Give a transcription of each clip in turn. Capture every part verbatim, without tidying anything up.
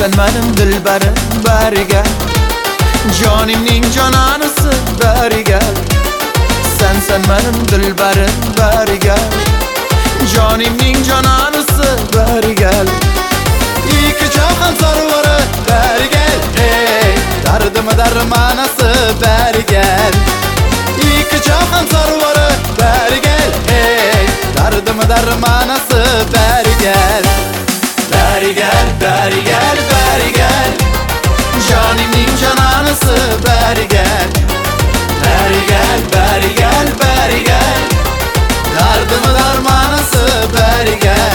sen benim dilberim, beri gel. Canimning cananısı, beri gel. Sen sen benim dilberim, beri gel. Canimning cananısı, beri gel. İki cahan sarvarı, beri gel. Hey, dardımı dermanası, beri gel. İki cahan sarvarı, beri gel. Hey, dardımı dermanası, beri gel. Beri gel, beri gel, beri gel. Canimning cananısı, beri gel. Beri gel, beri gel, beri gel. Dardımı dermanısı, beri gel.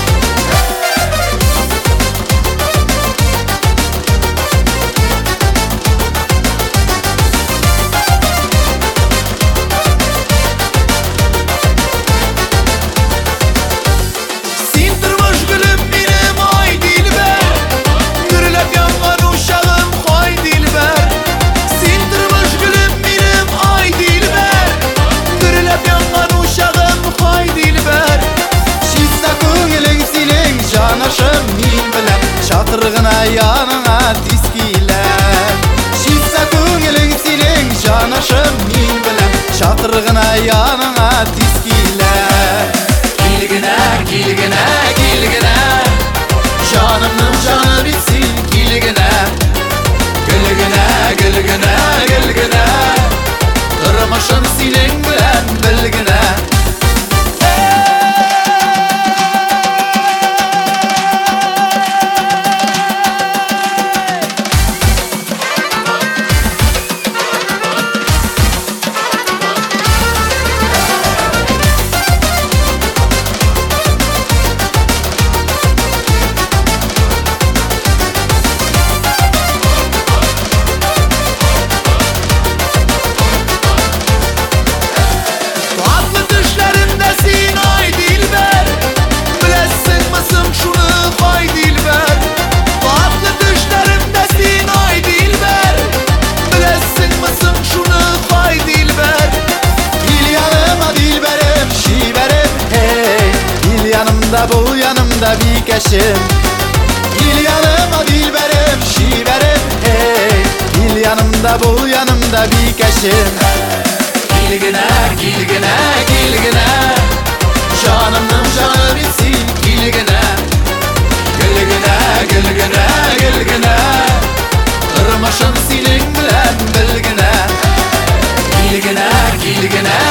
Çatırgına yanına tiskiler. Şitsa ko'ngling sening jonaşım men bilan Çatırgına yanına tiskiler. Kelgina, kelgina, kelgina, jonimning joni bitsin kelgina. Gilgina, gilgina, gilgina, turmushim sening bilan bilgina. Bu yanımda bir keşim, gel yanıma dilberim, şiverim. Hey, gel yanımda, bu yanımda bir keşim. Gilgina, gilgina, gilgina, canımның canı bitsin gilgina. Gilgina, gilgina, gilgina, turmushim sening bilan bilgina. Gilgina, gilgina,